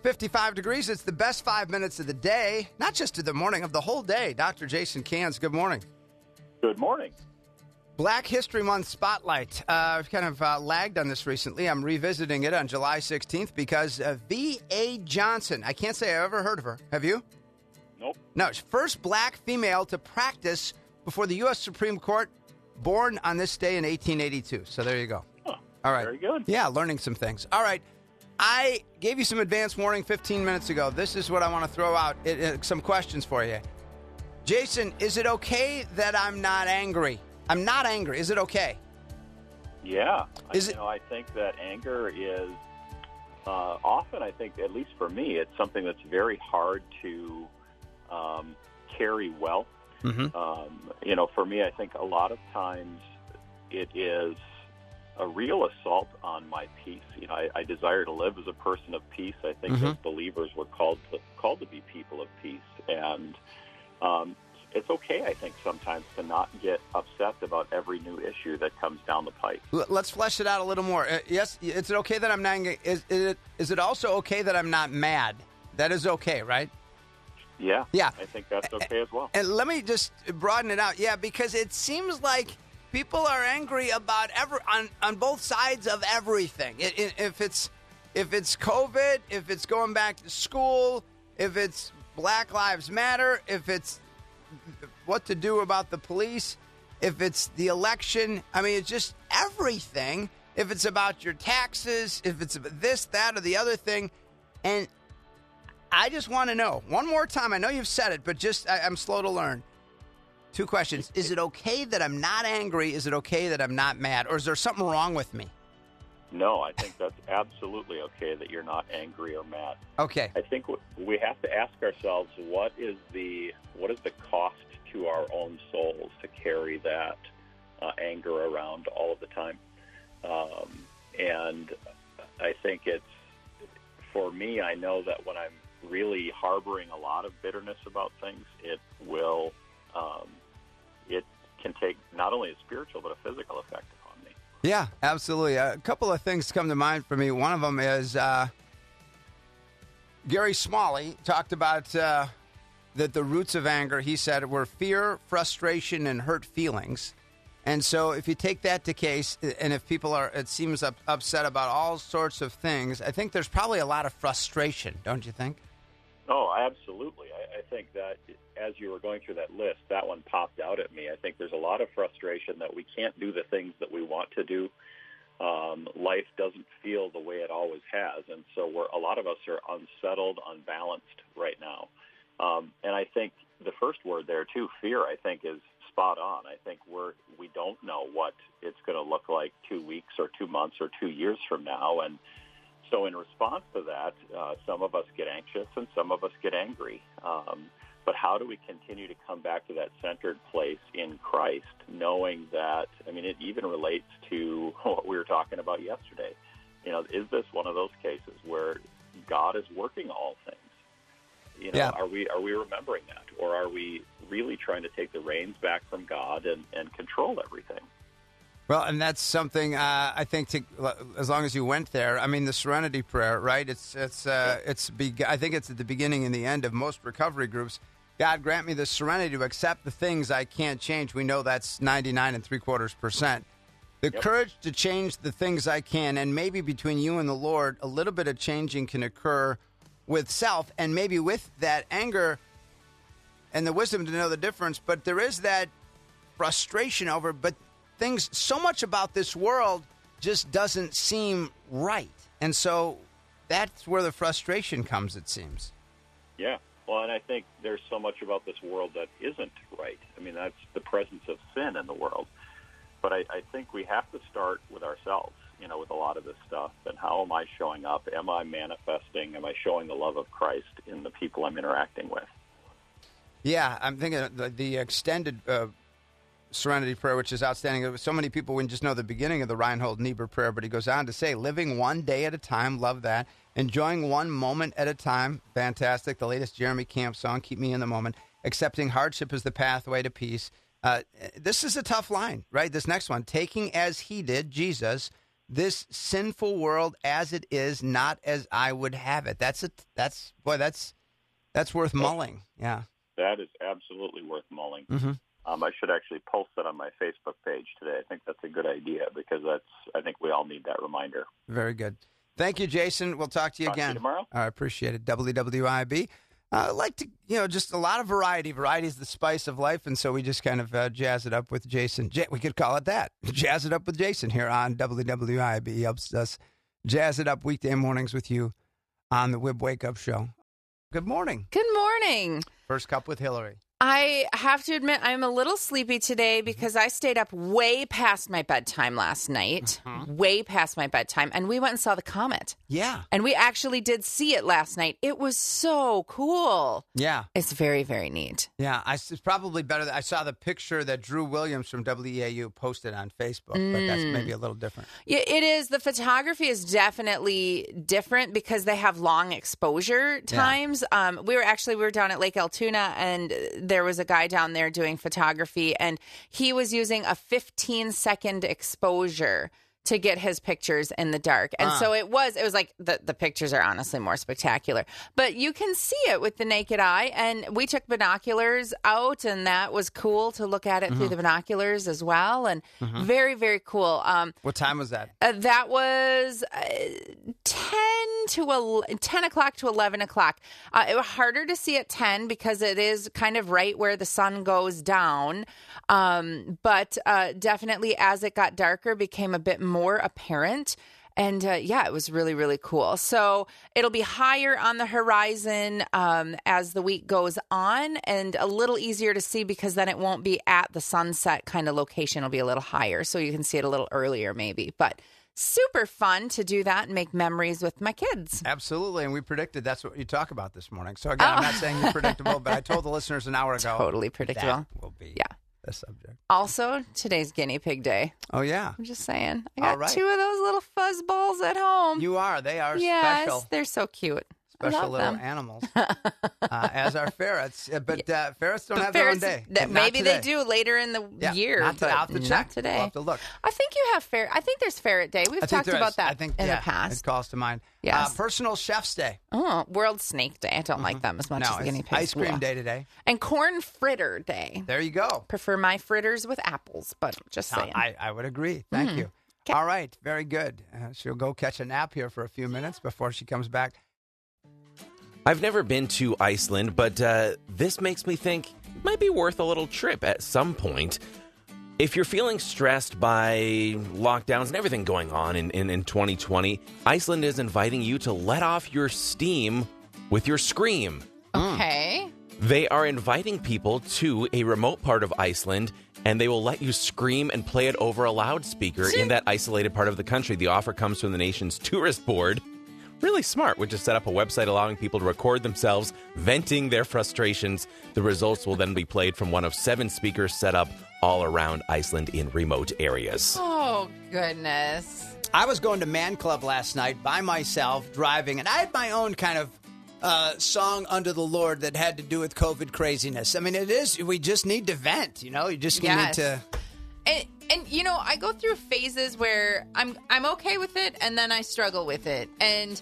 55 degrees. It's the best 5 minutes of the day, not just of the morning, of the whole day. Dr. Jason Cans, good morning. Good morning. Black History Month Spotlight. I've kind of lagged on this recently. I'm revisiting it on July 16th because V.A. Johnson, I can't say I've ever heard of her. Have you? Nope. No, she's first black female to practice before the U.S. Supreme Court, born on this day in 1882. So there you go. Huh, all right. Very good. Yeah, learning some things. All right. I gave you some advance warning 15 minutes ago. This is what I want to throw out, some questions for you. Jason, is it okay that I'm not angry? I'm not angry. Is it okay? Yeah. Is I think that anger is often, I think, at least for me, it's something that's very hard to carry well. Mm-hmm. For me, I think a lot of times it is a real assault on my peace. I desire to live as a person of peace. I think Mm-hmm. as believers we're called to be people of peace. And it's okay, I think, sometimes to not get upset about every new issue that comes down the pike. Let's flesh it out a little more. Yes, is it okay that I'm not angry? Is it also okay that I'm not mad? That is okay, right? Yeah. Yeah. I think that's okay as well. And let me just broaden it out. Yeah, because it seems like people are angry about on both sides of everything. If it's COVID, if it's going back to school, if it's Black Lives Matter, if it's what to do about the police, if it's the election, I mean, it's just everything. If it's about your taxes, if it's this, that, or the other thing. And I just want to know, one more time, I know you've said it, but I'm slow to learn. 2 questions. Is it okay that I'm not angry? Is it okay that I'm not mad? Or is there something wrong with me? No, I think that's absolutely okay that you're not angry or mad. Okay. I think we have to ask ourselves, what is the cost to our own souls to carry that anger around all of the time? And I think for me, I know that when I'm really harboring a lot of bitterness about things, it can take not only a spiritual but a physical effect upon me. Yeah, absolutely. A couple of things come to mind for me. One of them is Gary Smalley talked about that the roots of anger, he said, were fear, frustration, and hurt feelings. And so if you take that to case, and if people are, it seems, upset about all sorts of things, I think there's probably a lot of frustration, don't you think? Oh, absolutely. I think that as you were going through that list, that one popped out at me. I think there's a lot of frustration that we can't do the things that we want to do. Life doesn't feel the way it always has, and so a lot of us are unsettled, unbalanced right now. And I think the first word there, too, fear, I think is spot on. I think we don't know what it's going to look like 2 weeks or 2 months or 2 years from now, and so in response to that, some of us get anxious and some of us get angry. But how do we continue to come back to that centered place in Christ, knowing that, it even relates to what we were talking about yesterday. Is this one of those cases where God is working all things? Yeah. Are we remembering that? Or are we really trying to take the reins back from God and control everything? Well, and that's something I think. As long as you went there, the Serenity Prayer, right? I think it's at the beginning and the end of most recovery groups. God grant me the serenity to accept the things I can't change. We know that's 99.75%. The courage to change the things I can, and maybe between you and the Lord, a little bit of changing can occur with self, and maybe with that anger and the wisdom to know the difference. But there is that frustration over, but so much about this world just doesn't seem right. And so that's where the frustration comes, it seems. Yeah. Well, and I think there's so much about this world that isn't right. That's the presence of sin in the world. But I think we have to start with ourselves, with a lot of this stuff. And how am I showing up? Am I manifesting? Am I showing the love of Christ in the people I'm interacting with? Yeah, I'm thinking the extended Serenity Prayer, which is outstanding. So many people wouldn't just know the beginning of the Reinhold Niebuhr prayer, but he goes on to say, living one day at a time, love that. Enjoying one moment at a time, fantastic. The latest Jeremy Camp song, keep me in the moment. Accepting hardship as the pathway to peace. This is a tough line, right? This next one, taking as he did, Jesus, this sinful world as it is, not as I would have it. That's worth mulling. Yeah. That is absolutely worth mulling. Mm-hmm. I should actually post that on my Facebook page today. I think that's a good idea because I think we all need that reminder. Very good. Thank you, Jason. We'll talk to you again. To you tomorrow. I appreciate it. WWIB. I like to, just a lot of variety. Variety is the spice of life, and so we just kind of jazz it up with Jason. We could call it that. Jazz it up with Jason here on WWIB. He helps us jazz it up weekday mornings with you on the Wib Wake Up Show. Good morning. Good morning. First cup with Hillary. I have to admit I'm a little sleepy today because I stayed up way past my bedtime last night, way past my bedtime, and we went and saw the comet. Yeah. And we actually did see it last night. It was so cool. Yeah. It's very, very neat. Yeah. It's probably better. I saw the picture that Drew Williams from WEAU posted on Facebook, but that's maybe a little different. Yeah, it is. The photography is definitely different because they have long exposure times. Yeah. We were down at Lake Altoona, and there was a guy down there doing photography, and he was using a 15-second exposure to get his pictures in the dark. And so it was like the pictures are honestly more spectacular. But you can see it with the naked eye. And we took binoculars out, and that was cool to look at it through the binoculars as well. And very, very cool. What time was that? That was 10 o'clock to 11 o'clock. It was harder to see at 10 because it is kind of right where the sun goes down. But definitely as it got darker, became a bit more apparent. And it was really, really cool. So it'll be higher on the horizon as the week goes on, and a little easier to see because then it won't be at the sunset kind of location. It'll be a little higher, so you can see it a little earlier maybe. But super fun to do that and make memories with my kids. Absolutely. And we predicted that's what you talk about this morning. So again, I'm not saying you're predictable, but I told the listeners an hour ago. Totally predictable. That will be the subject. Also, today's guinea pig day. Oh, yeah. I'm just saying. I got two of those little fuzz balls at home. You are. They are yes, special. They're so cute. Special little animals, as are ferrets. But ferrets don't have their own day. Maybe they do later in the year. Not today. I'll have to check. Not today. We'll have to look. I think you have ferret. I think there's ferret day. We've talked about that in the past. It calls to mind. Yes. Personal Chef's Day. Oh, World Snake Day. I don't like them as much as the guinea pigs. Ice cream day today. And corn fritter day. There you go. Prefer my fritters with apples, but just saying. I would agree. Thank you. Okay. All right. Very good. She'll go catch a nap here for a few minutes before she comes back. I've never been to Iceland, but this makes me think it might be worth a little trip at some point. If you're feeling stressed by lockdowns and everything going on in 2020, Iceland is inviting you to let off your steam with your Scream. Okay. They are inviting people to a remote part of Iceland, and they will let you scream and play it over a loudspeaker in that isolated part of the country. The offer comes from the nation's tourist board. Really smart, which is set up a website allowing people to record themselves venting their frustrations. The results will then be played from one of 7 speakers set up all around Iceland in remote areas. Oh, goodness. I was going to Man Club last night by myself, driving, and I had my own kind of song under the Lord that had to do with COVID craziness. I mean, we just need to vent, you just need to... And I go through phases where I'm okay with it, and then I struggle with it. And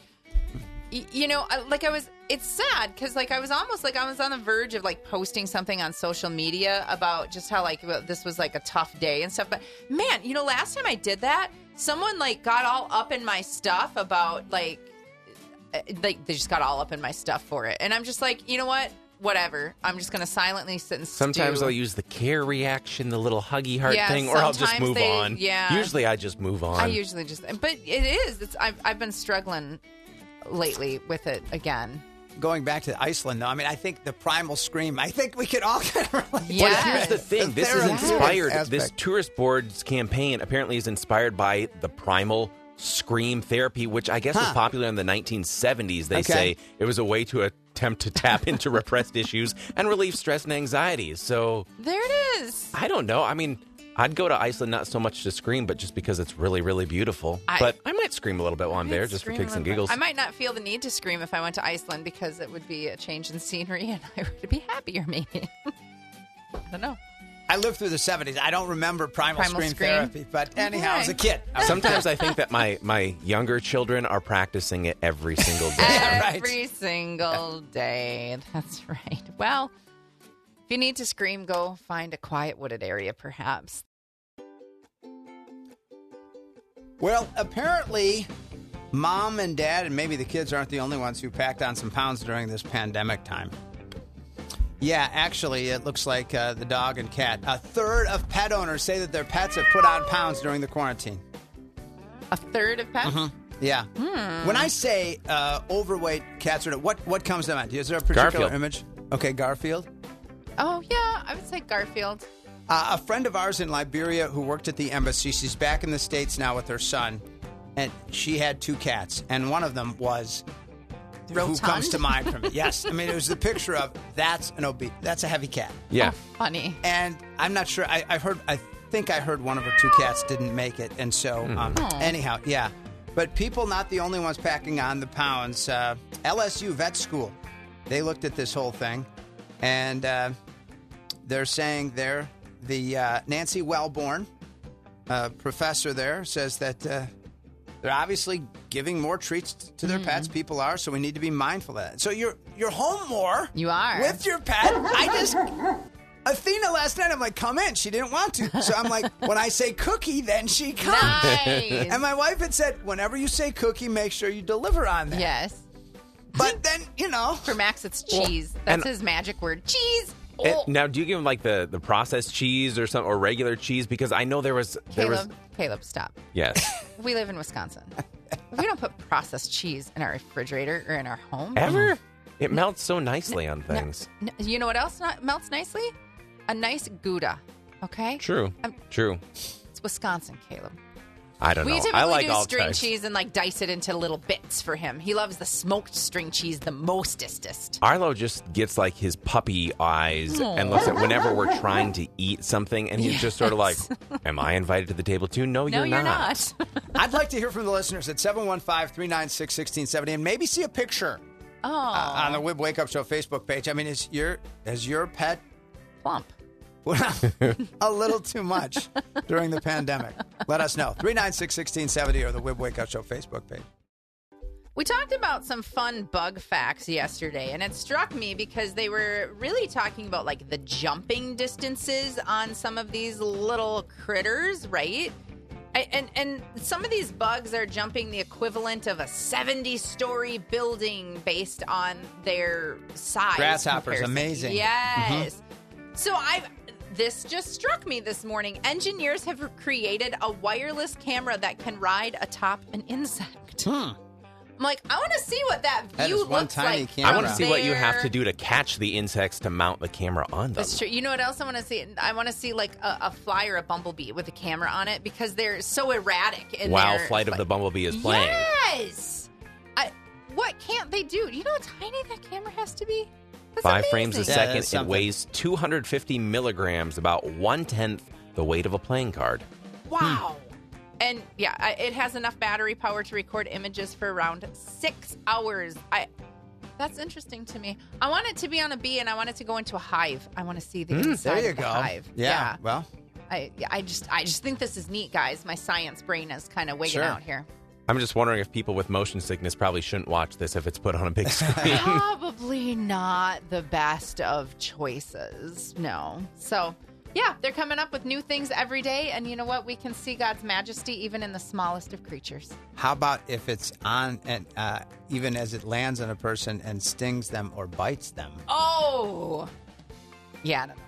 it's sad because I was almost I was on the verge of posting something on social media about just how this was a tough day and stuff. But man, last time I did that, someone got all up in my stuff about they just got all up in my stuff for it. And I'm just you know what? Whatever. I'm just going to silently sit and Sometimes I'll use the care reaction, the little huggy heart thing, or I'll just move on. Yeah. Usually I just move on. I usually just... But it is. I've been struggling lately with it again. Going back to Iceland, though, I mean, I think the primal scream, I think we could all kind of relate. Yes. Well, here's the thing. This is inspired. This tourist board's campaign apparently is inspired by the primal scream therapy, which I guess was popular in the 1970s. They say it was a way to attempt to tap into repressed issues and relieve stress and anxiety. So there it is. I don't know. I mean, I'd go to Iceland not so much to scream, but just because it's really, really beautiful. But I might scream a little bit while I'm there, just for kicks and giggles. I might not feel the need to scream if I went to Iceland because it would be a change in scenery and I would be happier, maybe. I don't know. I lived through the 70s. I don't remember primal scream therapy, but anyhow, Okay. as a kid. Sometimes I think that my younger children are practicing it every single day. Right. Every single day. That's right. Well, if you need to scream, go find a quiet wooded area, perhaps. Well, apparently, mom and dad and maybe the kids aren't the only ones who packed on some pounds during this pandemic time. Yeah, actually, it looks like the dog and cat. A third of pet owners say that their pets have put on pounds during the quarantine. A third of pets? Yeah. When I say overweight cats, what comes to mind? Is there a particular Garfield. image? Okay, Garfield. Oh, yeah. I would say Garfield. A friend of ours in Liberia who worked at the embassy, she's back in the States now with her son, and she had 2 cats, and one of them was... Rotund? Who comes to mind from it? Yes. I mean, it was the picture of that's a heavy cat. Yeah. Funny. And I'm not sure. I think I heard one of her 2 cats didn't make it. And so, anyhow, yeah. But people not the only ones packing on the pounds. LSU Vet School, they looked at this whole thing. And they're saying the Nancy Wellborn, professor there, says that they're obviously giving more treats to their pets. People are, so we need to be mindful of that. So you're home more. You are. With your pet. Athena last night, I'm like, come in. She didn't want to. So I'm like, when I say cookie, then she comes. Nice. And my wife had said, whenever you say cookie, make sure you deliver on that. Yes. But then, For Max, it's cheese. That's and- his magic word. Cheese. And Oh. now, do you give them like the processed cheese or something, or regular cheese? Because I know there was Caleb, stop. yes. We live in Wisconsin. We don't put processed cheese in our refrigerator or in our home. Ever? It melts so nicely on things. You know what else melts nicely? A nice Gouda. Okay? True. True. It's Wisconsin, Caleb. I don't know. We typically I like do all string types. cheese and dice it into little bits for him. He loves the smoked string cheese the mostest. Arlo just gets like his puppy eyes and looks at whenever we're trying to eat something, and he's just sort of like, "Am I invited to the table too?" No, No, you're not. I'd like to hear from the listeners at 715-396-1670 and maybe see a picture Oh, on the Wib Wake Up Show Facebook page. I mean, has your pet plump. a little too much during the pandemic? Let us know. 396-1670 or the Wib Wake Up Show Facebook page. We talked about some fun bug facts yesterday, and it struck me because they were really talking about like the jumping distances on some of these little critters, right? And some of these bugs are jumping the equivalent of a 70-story building based on their size. Grasshoppers, comparison. amazing. Yes. So this just struck me this morning. Engineers have created a wireless camera that can ride atop an insect. I'm like, I want to see what that That view is one looks tiny like. camera. I want to see what you have there. to do to catch the insects to mount the camera on them. That's true. You know what else I want to see? I want to see like a fly or a bumblebee with a camera on it because they're so erratic. In While their Flight of the Bumblebee is playing. Yes. What can't they do? Do you know how tiny that camera has to be? That's 5 frames a amazing. Yeah, second. that's It something. weighs 250 milligrams, about 1/10 the weight of a playing card. Wow. And yeah, it has enough battery power to record images for around 6 hours. That's interesting to me. I want it to be on a bee, and I want it to go into a hive. I want to see the inside There you of the go. hive. Yeah. Well, I just think this is neat, guys. My science brain is kind of wigging Sure. out here. I'm just wondering if people with motion sickness probably shouldn't watch this if it's put on a big screen. Probably not the best of choices. No. So, yeah, they're coming up with new things every day. And you know what? We can see God's majesty even in the smallest of creatures. how about if it's on and even as it lands on a person and stings them or bites them? Oh. Yeah. No.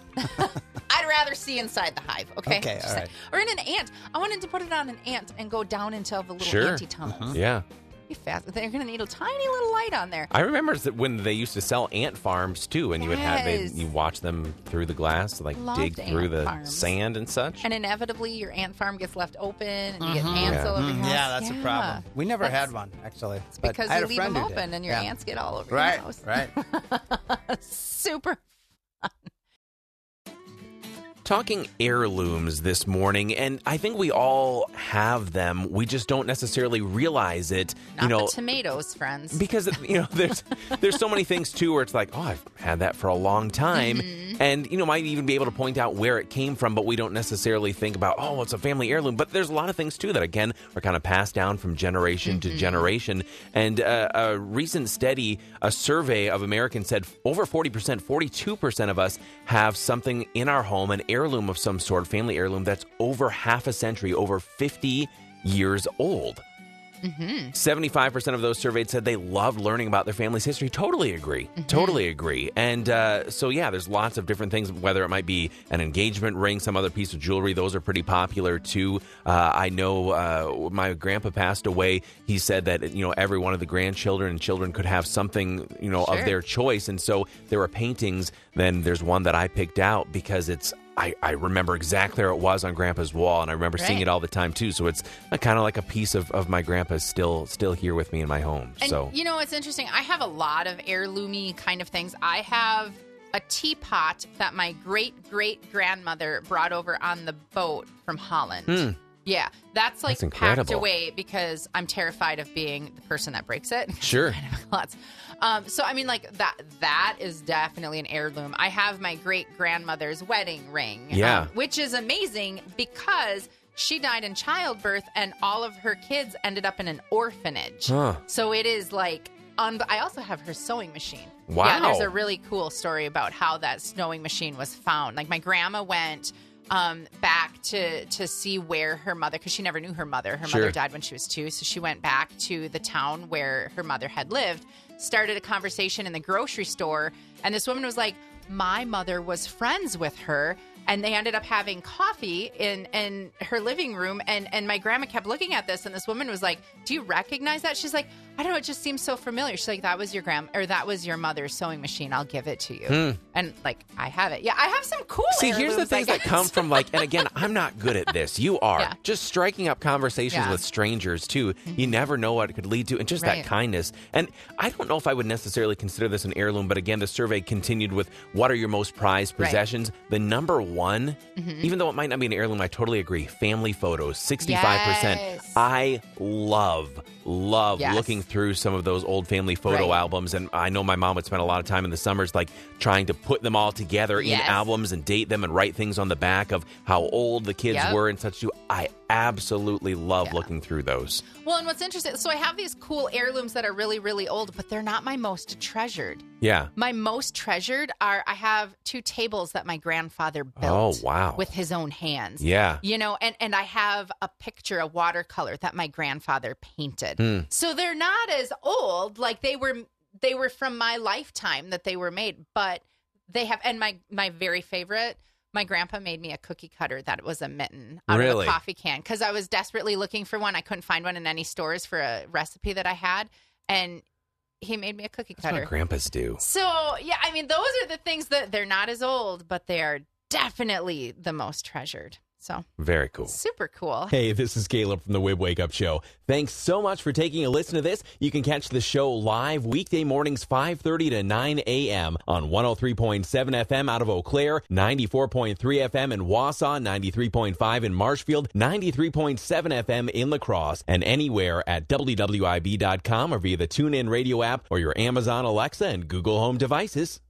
I'd rather see inside the hive, okay? Okay, Just all like- right. or in an ant. I wanted to put it on an ant and go down into the little Sure. anti tunnels. Yeah. Be fast. They're going to need a tiny little light on there. I remember that when they used to sell ant farms too, and you would have Yes. you watch them through the glass, like Loved dig through ant the farms. sand and such. And inevitably, your ant farm gets left open, and you get ants all over your house. Yeah, that's a problem. We never That's had one, actually. But because I had you a leave friend them who did. open, and your Yeah. ants get all over Right, your house. right. Super. Talking heirlooms this morning, and I think we all have them. We just don't necessarily realize it. Not the tomatoes, friends. Because there's so many things too where it's like, oh, I've had that for a long time, and, might even be able to point out where it came from, but we don't necessarily think about, oh, it's a family heirloom. But there's a lot of things, too, that, again, are kind of passed down from generation to generation. And a recent study, a survey of Americans said over 40%, 42% of us have something in our home, an heirloom of some sort, family heirloom, that's over half a century, over 50 years old. 75% of those surveyed said they loved learning about their family's history. Totally agree. Totally agree. And so, yeah, there's lots of different things, whether it might be an engagement ring, some other piece of jewelry. Those are pretty popular, too. I know my grandpa passed away. He said that, every one of the grandchildren and children could have something, of their choice. And so there were paintings. Then there's one that I picked out because I remember exactly where it was on Grandpa's wall, and I remember seeing it all the time, too. So it's kind of like a piece of my grandpa's still here with me in my home. And, so it's interesting. I have a lot of heirloomy kind of things. I have a teapot that my great-great-grandmother brought over on the boat from Holland. Yeah, that's packed away because I'm terrified of being the person that breaks it. Sure. So, I mean, that is definitely an heirloom. I have my great-grandmother's wedding ring, which is amazing because she died in childbirth and all of her kids ended up in an orphanage. So it is I also have her sewing machine. Wow. Yeah, there's a really cool story about how that sewing machine was found. My grandma went back to see where her mother, because she never knew her mother. Her mother died when she was 2, so she went back to the town where her mother had lived, started a conversation in the grocery store, and this woman was like, my mother was friends with her, and they ended up having coffee in her living room, and my grandma kept looking at this, and this woman was like, do you recognize that? She's like, I don't know, it just seems so familiar. She's like, that was your mother's sewing machine. I'll give it to you. And I have it. Yeah, I have some cool here's the things that come from and again, I'm not good at this. You are. Yeah. Just striking up conversations with strangers, too. You never know what it could lead to, and just that kindness. And I don't know if I would necessarily consider this an heirloom, but again, the survey continued with what are your most prized possessions? The number one, even though it might not be an heirloom, I totally agree. Family photos, 65%. Yes. I love looking through some of those old family photo albums, and I know my mom would spend a lot of time in the summers trying to put them all together in albums and date them and write things on the back of how old the kids were and such. I absolutely love looking through those. Well, and what's interesting, so I have these cool heirlooms that are really, really old, but they're not my most treasured. Yeah. My most treasured I have 2 tables that my grandfather built with his own hands. Yeah. And I have a picture, a watercolor that my grandfather painted. So they're not as old, they were from my lifetime that they were made, but they have, and my very favorite, my grandpa made me a cookie cutter that was a mitten out of a coffee can because I was desperately looking for one. I couldn't find one in any stores for a recipe that I had, and he made me a cookie cutter. That's what grandpas do. So, yeah, I mean, those are the things that they're not as old, but they are definitely the most treasured. So very cool. Super cool. Hey, this is Caleb from the Wib Wake Up Show. Thanks so much for taking a listen to this. You can catch the show live weekday mornings 5:30 to 9 a.m. on 103.7 FM out of Eau Claire, 94.3 FM in Wausau, 93.5 in Marshfield, 93.7 FM in La Crosse, and anywhere at WWIB.com or via the TuneIn Radio app or your Amazon Alexa and Google Home devices.